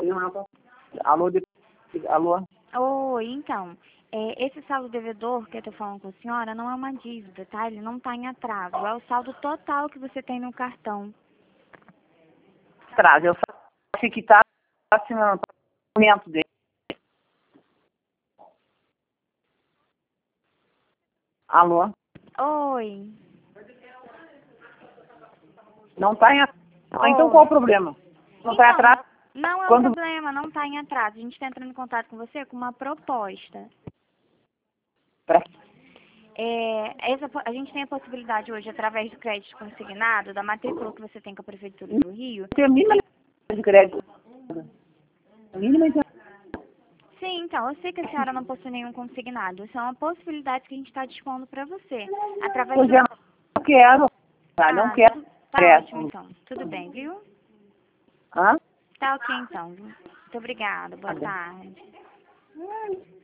Alô, alô? Oi, então, esse saldo devedor que eu tô falando com a senhora não é uma dívida, tá? Ele não tá em atraso, é o saldo total que você tem no cartão. Traz, eu sei que tá assinando o documento dele. Alô? Oi. Não tá em atraso. Então Oi. qual o problema? Não tá em Então, atraso? não é um Quando problema, não tá em atraso. A gente tá entrando em contato com você com uma proposta. pra A gente tem a possibilidade hoje, através do crédito consignado, da matrícula que você tem com a Prefeitura do Rio. ter mínima de crédito. Mínima de Sim, então, eu sei que a senhora não possui nenhum consignado. Isso é uma possibilidade que a gente está dispondo para você. Através Pois do... é, não quero. Tá, não quero. Tá ótimo, então. Tudo bem, viu? Hã? Tá ok, então. Muito obrigada. Boa tarde.